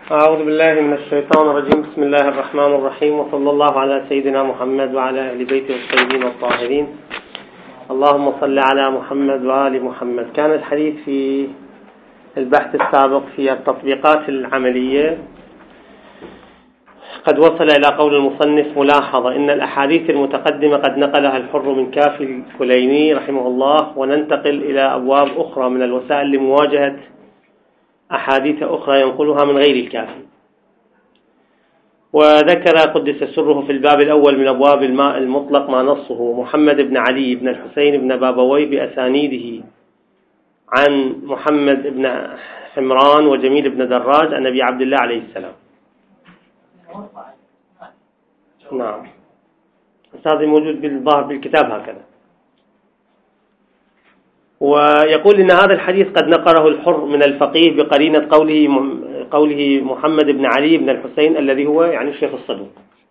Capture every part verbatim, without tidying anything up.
أعوذ بالله من الشيطان الرجيم. بسم الله الرحمن الرحيم، وصلى الله على سيدنا محمد وعلى أهل بيته الطيبين الطاهرين. اللهم صل على محمد وآل محمد. كان الحديث في البحث السابق في التطبيقات العملية قد وصل إلى قول المصنف: ملاحظة إن الأحاديث المتقدمة قد نقلها الحر من كافي الكليني رحمه الله، وننتقل إلى أبواب أخرى من الوسائل لمواجهة أحاديث أخرى ينقلها من غير الكافي. وذكر قدس سره في الباب الأول من أبواب الماء المطلق ما نصه محمد بن علي بن الحسين بن بابوي بأسانيده عن محمد بن حمران وجميل بن دراج عن أبي عبد الله عليه السلام. نعم، هذا موجود بالظاهر بالكتاب هكذا. ويقول إن هذا الحديث قد نقله الحر من الفقيه بقرينة قوله قوله محمد بن علي بن الحسين الذي هو يعني الشيخ الصدوق.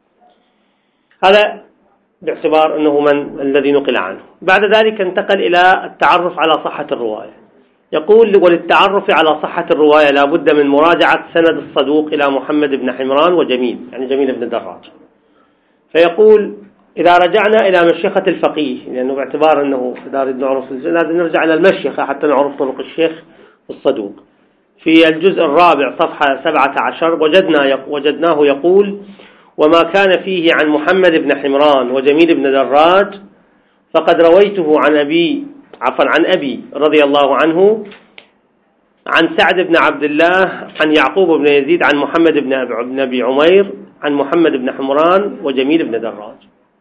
هذا باعتبار أنه من الذي نقل عنه. بعد ذلك انتقل إلى التعرف على صحة الرواية. يقول: وللتعرف على صحة الرواية لا بد من مراجعة سند الصدوق إلى محمد بن حمران وجميل، يعني جميل بن دراج. فيقول: إذا رجعنا إلى مشيخة الفقيه، لأنه باعتبار أنه دار نعرف لازم نرجع إلى المشيخة حتى نعرف طرق الشيخ الصدوق. في الجزء الرابع صفحة سبعة عشر وجدنا وجدناه يقول: وما كان فيه عن محمد بن حمران وجميل بن دراج فقد رويته عن أبي عفوا عن أبي رضي الله عنه عن سعد بن عبد الله عن يعقوب بن يزيد عن محمد بن أبي عمير عن محمد بن حمران وجميل بن دراج.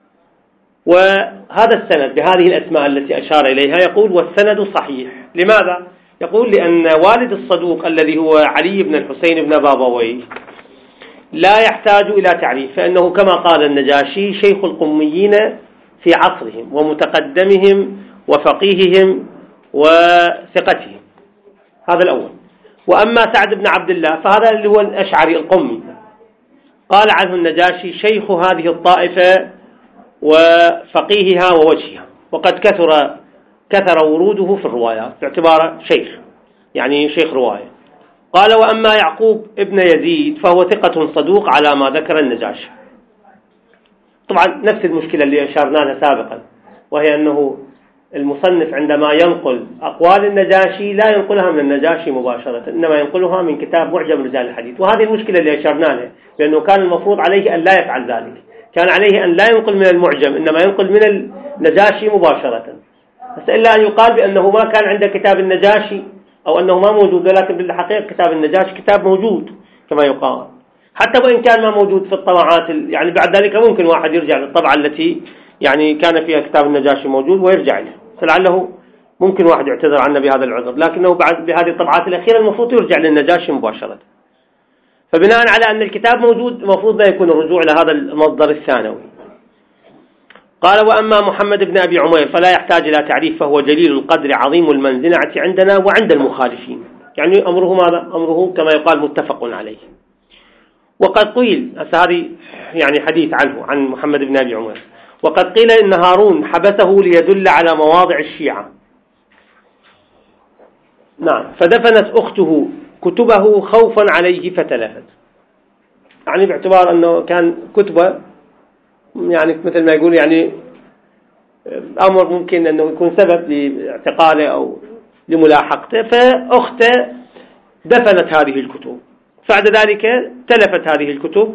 وهذا السند بهذه الأسماء التي أشار إليها يقول: والسند صحيح. لماذا؟ يقول: لأن والد الصدوق الذي هو علي بن الحسين بن بابوي لا يحتاج إلى تعريف، فإنه كما قال النجاشي شيخ القميين في عصرهم ومتقدمهم وفقيههم وثقتهم. هذا الأول. وأما سعد بن عبد الله فهذا اللي هو الأشعري القمي، قال عنه النجاشي شيخ هذه الطائفة وفقيهها ووجهها، وقد كثر كثر وروده في الروايات باعتباره شيخ، يعني شيخ رواية. قال: وأما يعقوب ابن يزيد فهو ثقة صدوق على ما ذكر النجاشي. طبعا نفس المشكلة اللي أشارنا لها سابقا، وهي أنه المصنف عندما ينقل أقوال النجاشي لا ينقلها من النجاشي مباشرة، إنما ينقلها من كتاب معجم رجال الحديث. وهذه المشكلة اللي أشارنا لها، لأنه كان المفروض عليه أن لا يفعل ذلك، كان عليه أن لا ينقل من المعجم إنما ينقل من النجاشي مباشرة. بس إلا أن يقال بأنه ما كان عنده كتاب النجاشي أو أنه ما موجود، ولكن بالحقيقة كتاب النجاشي كتاب موجود كما يقال، حتى وإن كان ما موجود في الطبعات. يعني بعد ذلك ممكن واحد يرجع للطبعة التي يعني كان فيها كتاب النجاشي موجود ويرجع له، فلعله ممكن واحد يعتذر عنه بهذا العذر، لكنه بعد بهذه الطبعات الأخيرة المفروض يرجع للنجاشي مباشرة. فبناء على أن الكتاب موجود المفروض لا يكون الرجوع لهذا المصدر الثانوي. قال: وأما محمد بن أبي عمير فلا يحتاج إلى تعريف، فهو جليل القدر عظيم المنزلة عندنا وعند المخالفين، يعني أمره ماذا؟ أمره كما يقال متفق عليه. وقد قيل، هذه يعني حديث عنه عن محمد بن أبي عمير، وقد قيل إن هارون حبسه ليدل على مواضع الشيعة. نعم، فدفنت أخته كتبه خوفا عليه فتلفت، يعني باعتبار أنه كان كتبه يعني مثل ما يقول يعني أمر ممكن أنه يكون سبب لاعتقاله أو لملاحقته، فأخته دفنت هذه الكتب. بعد ذلك تلفت هذه الكتب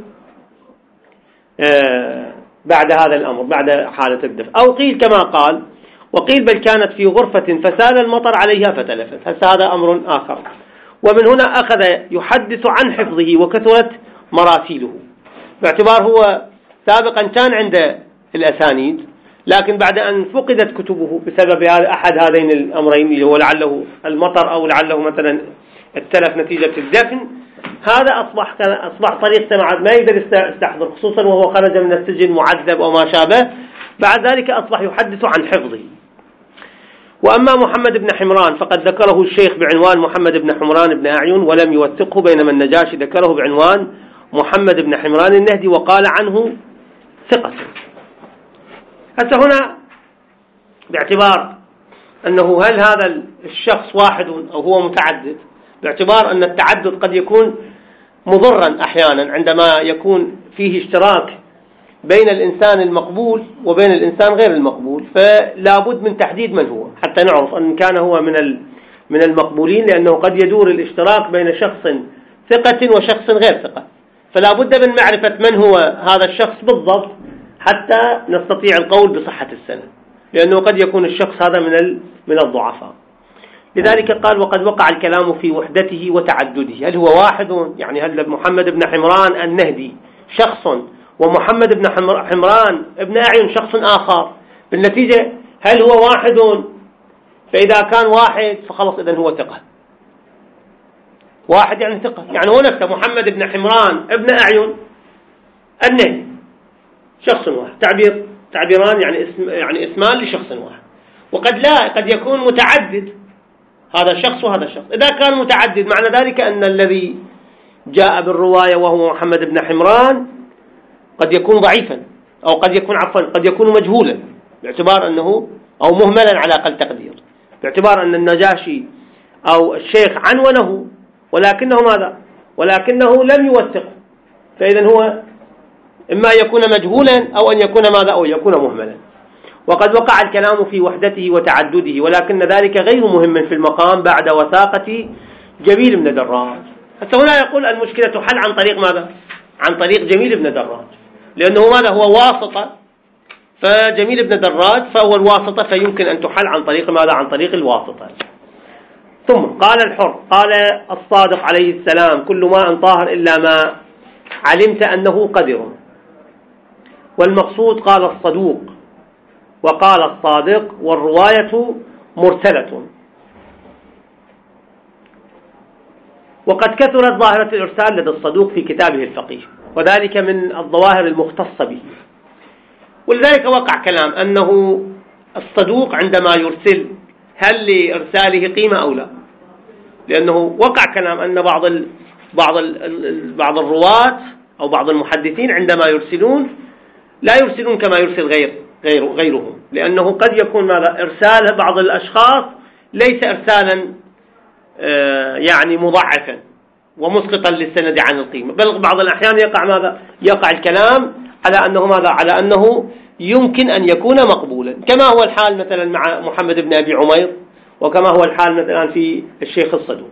بعد هذا الأمر، بعد حالة الدفن. أو قيل كما قال، وقيل بل كانت في غرفة فسال المطر عليها فتلفت. هذا أمر آخر. ومن هنا أخذ يحدث عن حفظه وكثرت مراسيله، باعتبار هو سابقا كان عنده الأسانيد، لكن بعد أن فقدت كتبه بسبب أحد هذين الأمرين اللي هو لعله المطر أو لعله مثلا التلف نتيجة الدفن، هذا أصبح أصبح طريق سماعات ما يقدر يستحضر، خصوصا وهو خرج من السجن معذب أو ما شابه. بعد ذلك أصبح يحدث عن حفظه. وأما محمد بن حمران فقد ذكره الشيخ بعنوان محمد بن حمران بن أعين ولم يوثقه، بينما النجاشي ذكره بعنوان محمد بن حمران النهدي وقال عنه ثقة. هسه هنا باعتبار أنه هل هذا الشخص واحد أو هو متعدد، باعتبار أن التعدد قد يكون مضرا أحيانا عندما يكون فيه اشتراك بين الإنسان المقبول وبين الإنسان غير المقبول، فلا بد من تحديد من هو حتى نعرف أن كان هو من من المقبولين، لأنه قد يدور الاشتراك بين شخص ثقة وشخص غير ثقة، فلا بد من معرفة من هو هذا الشخص بالضبط حتى نستطيع القول بصحة السند، لأنه قد يكون الشخص هذا من من الضعفاء. لذلك قال وقد وقع الكلام في وحدته وتعدده، هل هو واحد؟ يعني هل محمد بن حمران النهدي شخص ومحمد بن حمران ابن أعين شخص آخر؟ بالنتيجة هل هو واحد؟ فإذا كان واحد فخلص إذن هو ثقة، واحد يعني ثقة، يعني هو نفسه محمد بن حمران ابن أعين النهدي شخص واحد، تعبير تعبيران يعني اسم يعني اسمان لشخص واحد. وقد لا قد يكون متعدد هذا شخص وهذا شخص. إذا كان متعدد معنى ذلك أن الذي جاء بالرواية وهو محمد بن حمران قد يكون ضعيفا، أو قد يكون عفوا قد يكون مجهولا باعتبار أنه أو مهملا على أقل تقدير، باعتبار أن النجاشي أو الشيخ عنونه ولكنه ماذا؟ ولكنه لم يوثق، فإذا هو إما يكون مجهولا أو أن يكون ماذا؟ أو يكون مهملا. وقد وقع الكلام في وحدته وتعدده، ولكن ذلك غير مهم في المقام بعد وثاقة جميل بن دراج. حتى هنا يقول المشكلة حل عن طريق ماذا؟ عن طريق جميل بن دراج، لأنه ماذا؟ هو واسطة، فجميل بن دراج فهو الواسطة، فيمكن أن تحل عن طريق ماذا؟ عن طريق الواسطة. ثم قال الحر قال الصادق عليه السلام كل ماء طاهر إلا ما علمت أنه قدر، والمقصود قال الصدوق وقال الصادق، والرواية مرسلة. وقد كثرت ظاهرة الإرسال لدى الصدوق في كتابه الفقيه، وذلك من الظواهر المختصة به، ولذلك وقع كلام أنه الصدوق عندما يرسل هل لإرساله قيمة أو لا، لأنه وقع كلام أن بعض ال بعض ال بعض الرواة أو بعض المحدثين عندما يرسلون لا يرسلون كما يرسل غير غير غيرهم، لأنه قد يكون ماذا؟ إرسال بعض الأشخاص ليس إرسالا آه يعني مضاعفا ومسقطا للسند عن القيمة، بل بعض الأحيان يقع ماذا؟ يقع الكلام على أنه ماذا؟ على أنه يمكن أن يكون مقبولا، كما هو الحال مثلا مع محمد بن أبي عمير، وكما هو الحال مثلا في الشيخ الصدوق.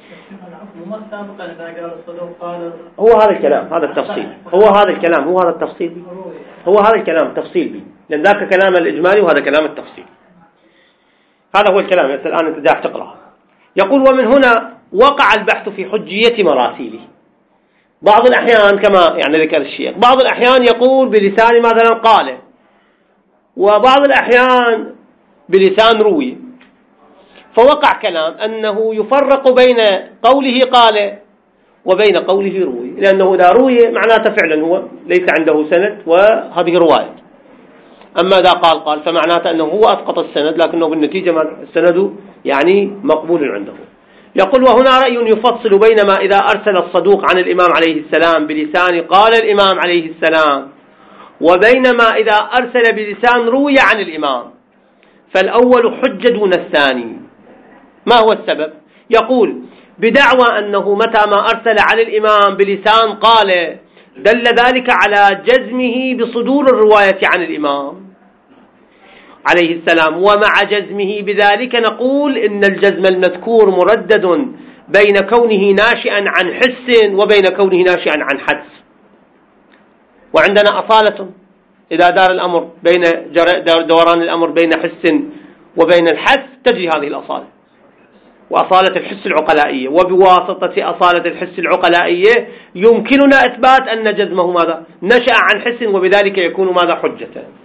هو هذا الكلام، هذا التفصيل، هو هذا الكلام، هو هذا التفصيل، هو هذا الكلام التفصيل به، لأن ذاك كلام الإجمالي وهذا كلام التفصيل. هذا هو الكلام الآن أنت جاء تقرأ. يقول ومن هنا وقع البحث في حجية مراسيله. بعض الأحيان كما يعني ذكر الشيخ، بعض الأحيان يقول بلسان مثلا قال، وبعض الأحيان بلسان روي، فوقع كلام أنه يفرق بين قوله قال وبين قوله روي، لأنه إذا روي معناته فعلا هو ليس عنده سند وهذه رواية، أما إذا قال قال فمعناته أنه هو أسقط السند، لكنه بالنتيجة السند يعني مقبول عنده. يقول وهنا رأي يفصل بين ما إذا أرسل الصدوق عن الإمام عليه السلام بلسان قال الإمام عليه السلام، وبين ما إذا أرسل بلسان روي عن الإمام، فالأول حجة دون الثاني. ما هو السبب؟ يقول بدعوى أنه متى ما أرسل على الإمام بلسان قال دل ذلك على جزمه بصدور الرواية عن الإمام عليه السلام، ومع جزمه بذلك نقول إن الجزم المذكور مردد بين كونه ناشئا عن حس وبين كونه ناشئا عن حدس. وعندنا أصالة إذا دار الأمر بين دوران الأمر بين حس وبين الحدس تجري هذه الأصالة، وأصالة الحس العقلائية، وبواسطة أصالة الحس العقلائية يمكننا إثبات أن جزمه ماذا؟ نشأ عن حس، وبذلك يكون ماذا؟ حجة.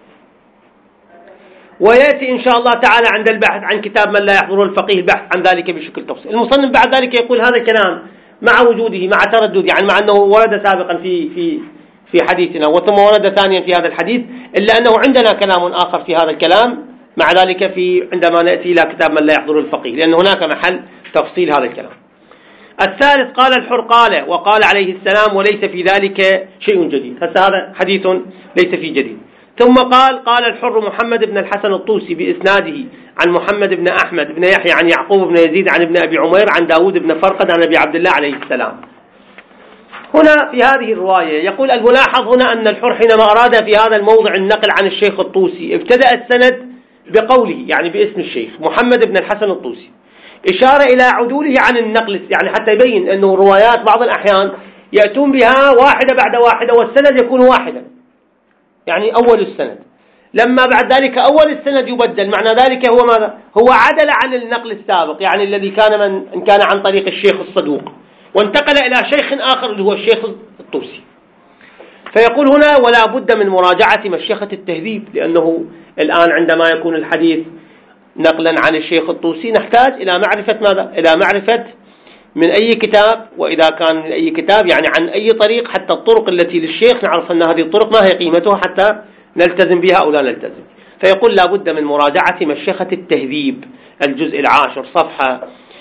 ويأتي إن شاء الله تعالى عند البحث عن كتاب من لا يحضره الفقيه البحث عن ذلك بشكل تفصيل. المصنف بعد ذلك يقول هذا الكلام مع وجوده مع تردد، يعني مع أنه ورد سابقا في في في حديثنا وثم ورد ثانيا في هذا الحديث، إلا أنه عندنا كلام آخر في هذا الكلام مع ذلك في عندما نأتي إلى كتاب من لا يحضره الفقيه، لأن هناك محل تفصيل هذا الكلام. الثالث قال الحر قال وقال عليه السلام وليس في ذلك شيء جديد. هذا حديث ليس فيه جديد. ثم قال قال الحر محمد بن الحسن الطوسي بإسناده عن محمد بن أحمد بن يحيى عن يعقوب بن يزيد عن ابن أبي عمير عن داود بن فرقد عن أبي عبد الله عليه السلام. هنا في هذه الرواية يقول الملاحظ هنا أن الحر حينما أراد في هذا الموضع النقل عن الشيخ الطوسي ابتدأ السند بقوله، يعني باسم الشيخ محمد بن الحسن الطوسي، إشارة إلى عدوله عن النقل، يعني حتى يبين أنه روايات بعض الأحيان يأتون بها واحدة بعد واحدة والسند يكون واحدا، يعني أول السند، لما بعد ذلك أول السند يبدل، معنى ذلك هو ماذا؟ هو عدل عن النقل السابق، يعني الذي كان من إن كان عن طريق الشيخ الصدوق وانتقل إلى شيخ آخر اللي هو الشيخ الطوسي. فيقول هنا ولا بد من مراجعة مشيخة التهذيب، لأنه الآن عندما يكون الحديث نقلا عن الشيخ الطوسي نحتاج إلى معرفة ماذا؟ إلى معرفة من أي كتاب، وإذا كان من أي كتاب يعني عن أي طريق، حتى الطرق التي للشيخ نعرف أن هذه الطرق ما هي قيمتها حتى نلتزم بها أو لا نلتزم. فيقول لا بد من مراجعة مشيخة التهذيب الجزء العاشر صفحة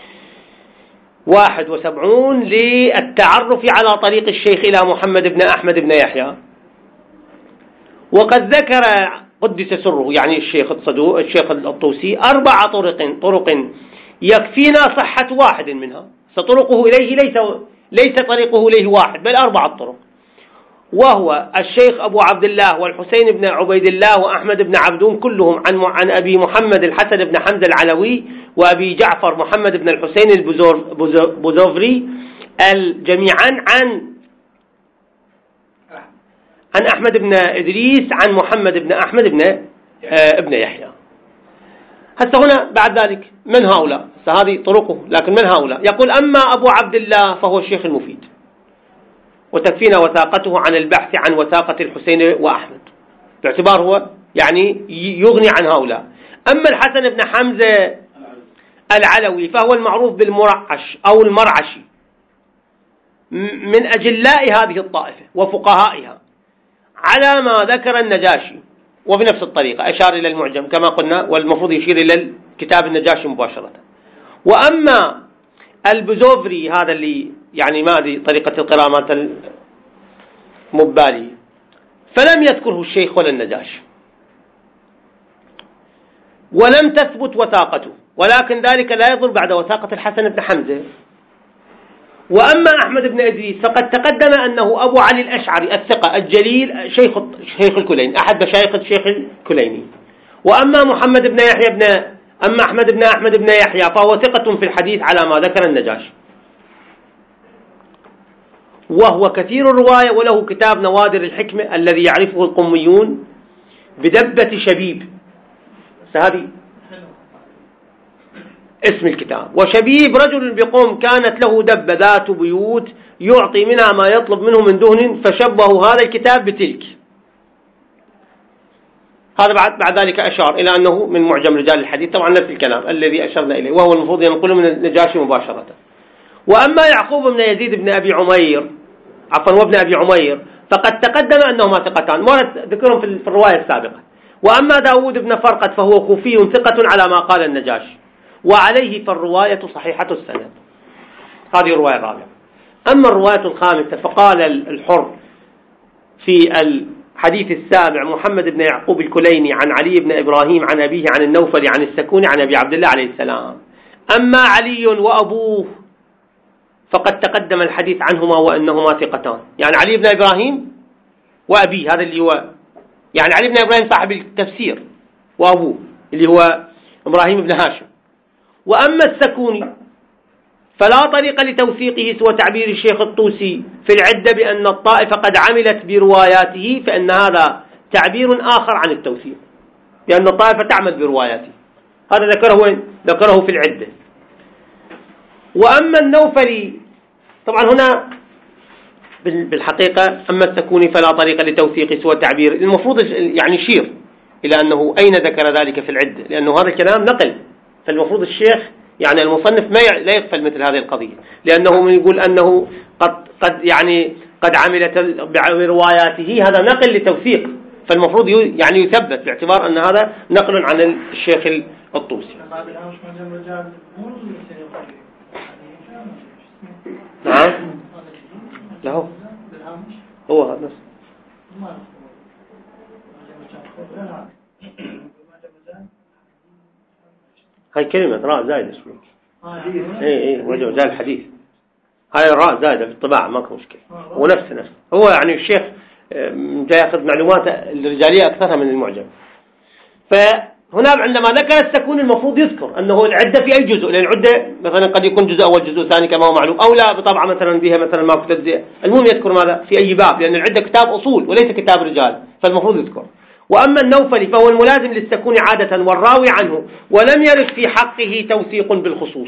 واحد وسبعون للتعرف على طريق الشيخ إلى محمد بن أحمد بن يحيى. وقد ذكر قدس سره يعني الشيخ الصدوق الشيخ الطوسي أربع طرق طرق يكفينا صحة واحد منها، فطرقه إليه ليس ليس طريقه إليه واحد بل أربعة طرق، وهو الشيخ أبو عبد الله والحسين بن عبيد الله وأحمد بن عبدون كلهم عن عن أبي محمد الحسن بن حمزة العلوي وأبي جعفر محمد بن الحسين البوزوفري الجميعا عن عن أحمد بن إدريس عن محمد بن أحمد بن ابن يحيى. حتى هنا بعد ذلك من هؤلاء هذه طرقه، لكن من هؤلاء يقول أما أبو عبد الله فهو الشيخ المفيد وتكفينا وثاقته عن البحث عن وثاقة الحسين وأحمد، باعتبار هو يعني يغني عن هؤلاء. أما الحسن بن حمزة العلوي فهو المعروف بالمرعش أو المرعشي من أجلاء هذه الطائفة وفقهائها على ما ذكر النجاشي، وبنفس الطريقة أشار إلى المعجم كما قلنا، والمفروض يشير إلى الكتاب النجاشي مباشرة. وأما البزوفري هذا اللي يعني ما أدري طريقة القراءة مبالي فلم يذكره الشيخ ولا النجاشي ولم تثبت وثاقته، ولكن ذلك لا يضر بعد وثاقة الحسن بن حمزة. وأما أحمد بن إدريس فقد تقدم أنه أبو علي الأشعري الثقة الجليل شيخ شيخ الكليني أحد مشايخ الشيخ الكليني. وأما محمد بن يحيى بن أما أحمد بن أحمد بن يحيى فهو ثقة في الحديث على ما ذكر النجاشي، وهو كثير الرواية وله كتاب نوادر الحكمة الذي يعرفه القميون بدبة شبيب، هذه اسم الكتاب. وشبيب رجل بقوم كانت له دبة ذات بيوت يعطي منها ما يطلب منه من دهن، فشبهوا هذا الكتاب بتلك. هذا بعد بعد ذلك أشار إلى أنه من معجم رجال الحديث، طبعا نفس الكلام الذي أشرنا إليه، وهو المفروض ينقله من النجاشي مباشرة. وأما يعقوب بن يزيد بن أبي عمير عفوا وابن أبي عمير فقد تقدم أنهما ثقتان ورد ذكرهم في الرواية السابقة. وأما داود بن فرقد فهو كوفي ثقة على ما قال النجاشي، وعليه فالرواية صحيحة السند. هذه الرواية الرابعة. أما الرواية الخامسة فقال الحر في الحديث السابع محمد بن يعقوب الكليني عن علي بن إبراهيم عن أبيه عن النوفل عن السكون عن أبي عبد الله عليه السلام. أما علي وأبوه فقد تقدم الحديث عنهما وأنهما ثقتان، يعني علي بن إبراهيم وأبيه هذا اللي هو يعني علي بن إبراهيم صاحب التفسير وأبوه اللي هو إبراهيم بن هاشم. وأما السكوني فلا طريق لتوثيقه سوى تعبير الشيخ الطوسي في العدة بأن الطائفة قد عملت برواياته، فإن هذا تعبير آخر عن التوثيق، لأن الطائفة تعمل برواياته. هذا ذكره ذكره في العدة. وأما النوفلي طبعا هنا بالحقيقة أما السكوني فلا طريق لتوثيق سوى تعبير، المفروض يعني يشير إلى أنه أين ذكر ذلك في العدة، لأنه هذا الكلام نقل، فالمفروض الشيخ يعني المصنف ما لا يغفل مثل هذه القضية، لأنه يقول أنه قد قد يعني قد عملت برواياته، هذا نقل لتوثيق، فالمفروض يعني يثبت باعتبار أن هذا نقل عن الشيخ الطوسي. نعم لا هو هو هذا هاي كلمة راء زايد اسمه اي اي وجه زال الحديث، هاي الراء زائدة في الطباعة ماكو مشكلة، ونفس نفس هو يعني الشيخ جاي ياخذ معلومات الرجالية أكثرها من المعجم. فهنا عندما ذكر السكون المفروض يذكر أنه العدة في أي جزء، لأن العدة مثلا قد يكون جزء أول جزء ثاني كما هو معلوم، أو لا بطبعة مثلا بها مثلا ما كتب. المهم يذكر ماذا في أي باب، لأن العدة كتاب أصول وليس كتاب رجال، فالمفروض يذكر. وأما النوفلي فهو الملازم للسكون عادة والراوي عنه، ولم يرد في حقه توثيق بالخصوص.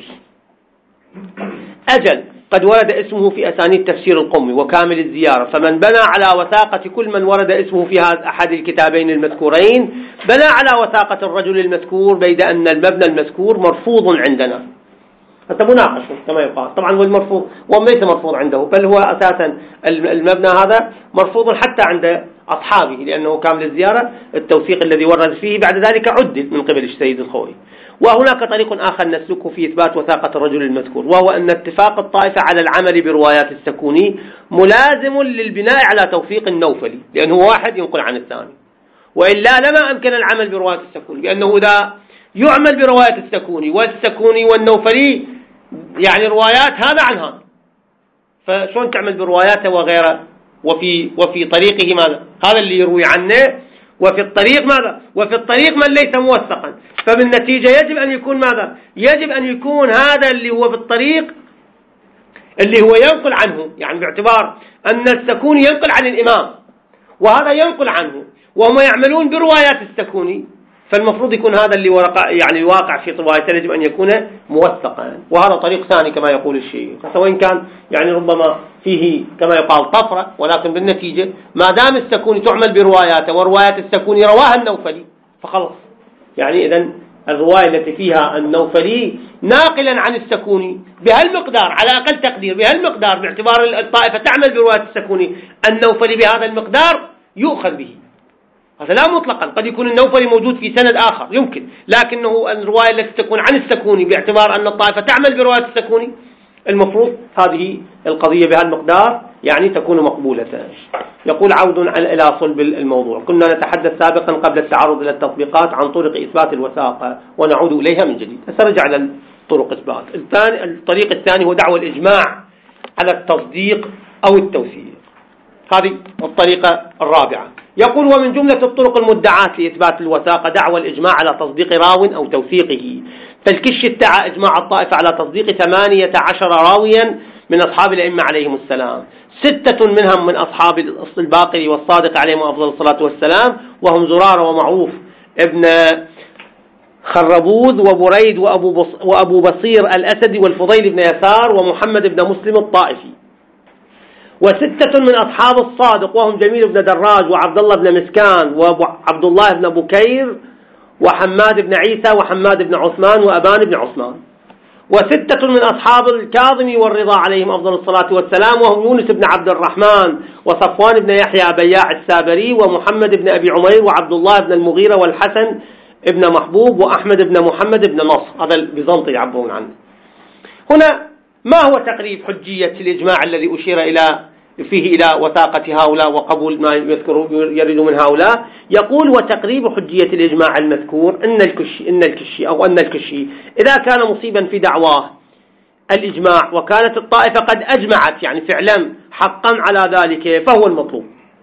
أجل قد ورد اسمه في أسانيد تفسير القمي وكامل الزيارة، فمن بنى على وثاقة كل من ورد اسمه في هذا أحد الكتابين المذكورين بنى على وثاقة الرجل المذكور، بيد أن المبنى المذكور مرفوض عندنا. حتى مناقش كما يقال طبعا، والمرفوض وليس مرفوض عنده، بل هو أساسا المبنى هذا مرفوض حتى عند أصحابه، لأنه كامل الزيارة التوثيق الذي ورد فيه بعد ذلك عدل من قبل السيد الخوئي. وهناك طريق آخر نسلكه في إثبات وثاقة الرجل المذكور، وهو أن اتفاق الطائفة على العمل بروايات السكوني ملازم للبناء على توثيق النوفلي، لأنه واحد ينقل عن الثاني، وإلا لما أمكن العمل برواية السكوني، لأنه إذا يعمل برواية السكوني والسكوني والنوفلي يعني روايات هذا عن هذا، فشون تعمل برواياته وغيره، وفي وفي طريقه ماذا هذا اللي يروي عنه، وفي الطريق ماذا وفي الطريق من ليس موثقا، فبالنتيجة يجب أن يكون ماذا يجب أن يكون هذا اللي هو في الطريق اللي هو ينقل عنه، يعني باعتبار أن السكوني ينقل عن الإمام وهذا ينقل عنه وهم يعملون بروايات السكوني، فالمفروض يكون هذا اللي ورقة يعني الواقع في روايته يجب أن يكون موثقا. وهذا طريق ثاني كما يقول الشيخ، وإن كان يعني ربما فيه كما يقال طفرة، ولكن بالنتيجة ما دام السكوني تعمل برواياته وروايات السكوني رواها النوفلي فخلص، يعني إذن الرواية التي فيها النوفلي ناقلا عن السكوني بهالمقدار على أقل تقدير بهالمقدار، باعتبار الطائفة تعمل برواية السكوني النوفلي بهذا المقدار يؤخذ به. هذا لا مطلقا، قد يكون النوفلي موجود في سند آخر يمكن، لكنه الرواية التي تكون عن السكوني باعتبار أن الطائفة تعمل برواية السكوني المفروض هذه القضية بهالمقدار يعني تكون مقبولة. يقول عود إلى صلب الموضوع، كنا نتحدث سابقا قبل التعرض إلى التطبيقات عن طرق إثبات الوثاقة ونعود إليها من جديد. سنرجع إلى طرق إثبات. الثاني الطريق الثاني هو دعوى الإجماع على التصديق أو التوثيق، هذه الطريقة الرابعة. يقول ومن جملة الطرق المدعاة لإثبات الوثاقة دعوى الإجماع على تصديق راو أو توثيقه، فالكش ادعى إجماع الطائفة على تصديق ثمانية عشر راويا من أصحاب الأئمة عليهم السلام، ستة منهم من أصحاب الباقر والصادق عليهم أفضل الصلاة والسلام، وهم زرارة ومعروف ابن خربوذ وبريد وأبو, وأبو بصير الأسدي والفضيل بن يسار ومحمد بن مسلم الطائفي، وستة من أصحاب الصادق وهم جميل بن دراج وعبد الله بن مسكان وعبد الله بن بكير وحماد بن عيسى وحماد بن عثمان وأبان بن عثمان، وستة من أصحاب الكاظم والرضا عليهم أفضل الصلاة والسلام وهم يونس بن عبد الرحمن وصفوان بن يحيى بياع السابري ومحمد بن أبي عمير وعبد الله بن المغيرة والحسن بن محبوب وأحمد بن محمد بن نصر، هذا البيزنطي يعبرون عنه. هنا ما هو تقريب حجية الإجماع الذي أشير إلى فيه إلى وثاقة هؤلاء وقبول ما يذكره يريد من هؤلاء؟ يقول وتقريب حجية الإجماع المذكور إن الكشي إن الكشي أو أن الكشي إذا كان مصيبا في دعواه الإجماع وكانت الطائفة قد أجمعت يعني فعلا حقا على ذلك فهو المطلوب،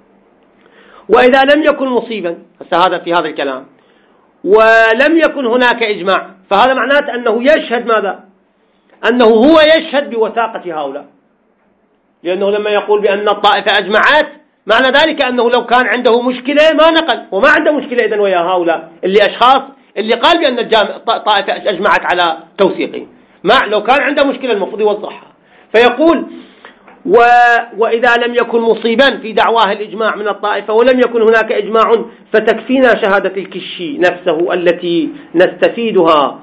وإذا لم يكن مصيبا هذا في هذا الكلام ولم يكن هناك إجماع فهذا معناته أنه يشهد ماذا؟ أنه هو يشهد بوثاقة هؤلاء، لأنه لما يقول بأن الطائفة أجمعت معنى ذلك أنه لو كان عنده مشكلة ما نقل، وما عنده مشكلة إذن ويا هؤلاء اللي أشخاص اللي قال بأن الطائفة أجمعت على توثيقه، ما لو كان عنده مشكلة المفروض يوضحها. فيقول و... وإذا لم يكن مصيبا في دعواه الإجماع من الطائفة ولم يكن هناك إجماع فتكفينا شهادة الكشي نفسه التي نستفيدها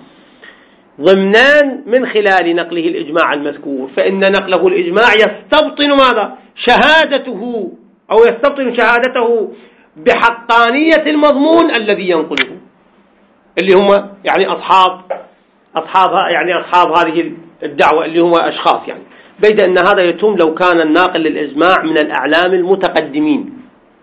ضمنان من خلال نقله الإجماع المذكور، فإن نقله الإجماع يستبطن ماذا؟ شهادته أو يستبطن شهادته بحقانية المضمون الذي ينقله، اللي هم يعني أصحاب أصحابها يعني أصحاب هذه الدعوة اللي هم أشخاص، يعني بيد أن هذا يتم لو كان الناقل للإجماع من الأعلام المتقدمين.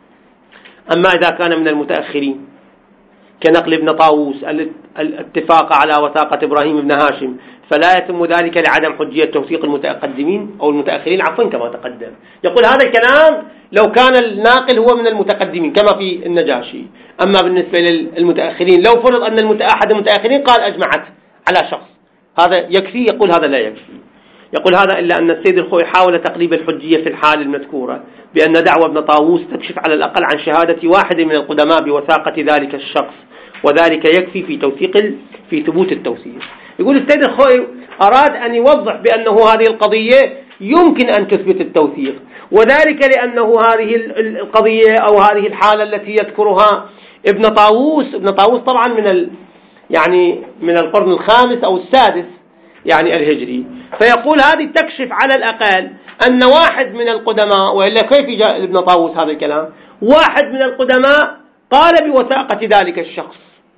أما إذا كان من المتأخرين كنقل ابن طاووس الاتفاق على وثاقة إبراهيم بن هاشم فلا يتم ذلك لعدم حجية توثيق المتقدمين أو المتأخرين عفوا كما تقدم. يقول هذا الكلام لو كان الناقل هو من المتقدمين كما في النجاشي. أما بالنسبة للمتأخرين لو فرض أن أحد المتأخرين قال أجمعت على شخص هذا يكفي، يقول هذا لا يكفي. يقول هذا إلا أن السيد الخوئي حاول تقريب الحجية في الحال المذكورة بأن دعوى ابن طاووس تكشف على الأقل عن شهادة واحد من القدماء بوثاقة ذلك الشخص، وذلك يكفي في توثيق في ثبوت التوثيق. يقول السيد الخوئي أراد أن يوضح بأنه هذه القضية يمكن أن تثبت التوثيق، وذلك لأنه هذه القضية أو هذه الحالة التي يذكرها ابن طاووس ابن طاووس طبعا من ال يعني من القرن الخامس أو السادس يعني الهجري، فيقول هذه تكشف على الأقل أن واحد من القدماء، وإلا كيف جاء ابن طاووس هذا الكلام، واحد من القدماء قال بوثاقة ذلك الشخص،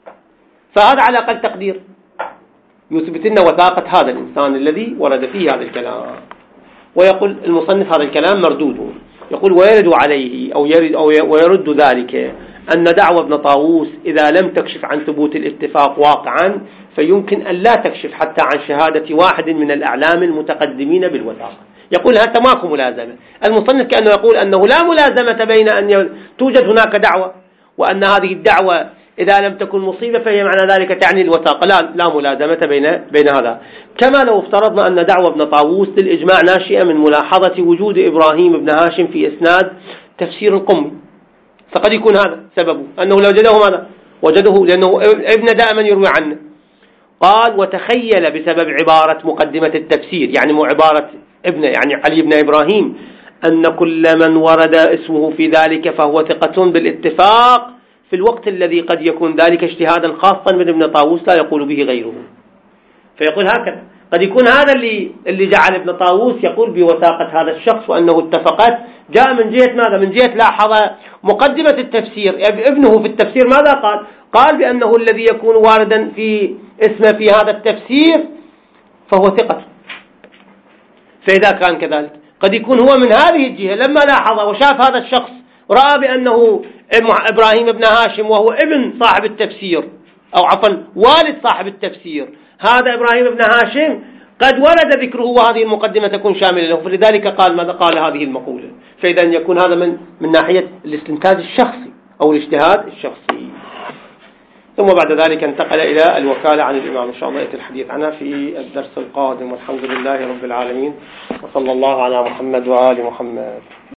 فهذا على أقل تقدير يثبت لنا وثاقة هذا الإنسان الذي ورد فيه هذا الكلام. ويقول المصنف هذا الكلام مردود، يقول ويرد عليه أو يرد أو ويرد ذلك أن دعوى ابن طاووس إذا لم تكشف عن ثبوت الاتفاق واقعا فيمكن أن لا تكشف حتى عن شهادة واحد من الأعلام المتقدمين بالوثاقة. يقول هذا ماكو ملازمة. المصنف كأنه يقول أنه لا ملازمة بين أن توجد هناك دعوة وأن هذه الدعوة إذا لم تكن مصيبة فهي معنى ذلك تعني الوثاقة، لا لا ملازمة بين بين هذا. كما لو افترضنا أن دعوى ابن طاووس للإجماع ناشئة من ملاحظة وجود إبراهيم بن هاشم في إسناد تفسير القمي، فقد يكون هذا سببه أنه لو وجده ماذا وجده لأنه ابن دائما يروي عنه. قال وتخيل بسبب عبارة مقدمة التفسير يعني مو عبارة ابن يعني علي بن إبراهيم أن كل من ورد اسمه في ذلك فهو ثقة بالاتفاق في الوقت الذي قد يكون ذلك اجتهادا خاصا من ابن طاووس لا يقول به غيره. فيقول هكذا قد يكون هذا اللي اللي جعل ابن طاووس يقول بوثاقة هذا الشخص وأنه اتفقت جاء من جهة ماذا؟ من جهة لاحظ مقدمة التفسير. ابنه في التفسير ماذا قال؟ قال بأنه الذي يكون واردا في اسمه في هذا التفسير فهو ثقة. فإذا كان كذلك قد يكون هو من هذه الجهة لما لاحظ وشاف هذا الشخص رأى بأنه إبراهيم بن هاشم وهو ابن صاحب التفسير أو عفوا والد صاحب التفسير، هذا إبراهيم بن هاشم قد ورد ذكره وهذه المقدمة تكون شاملة له، فلذلك قال ماذا قال هذه المقولة. فإذا يكون هذا من من ناحية الاستنتاج الشخصي أو الاجتهاد الشخصي. ثم بعد ذلك انتقل إلى الوكالة عن الإمام، إن شاء الله يأتي الحديث عنها في الدرس القادم، والحمد لله رب العالمين، وصلى الله على محمد وآل محمد.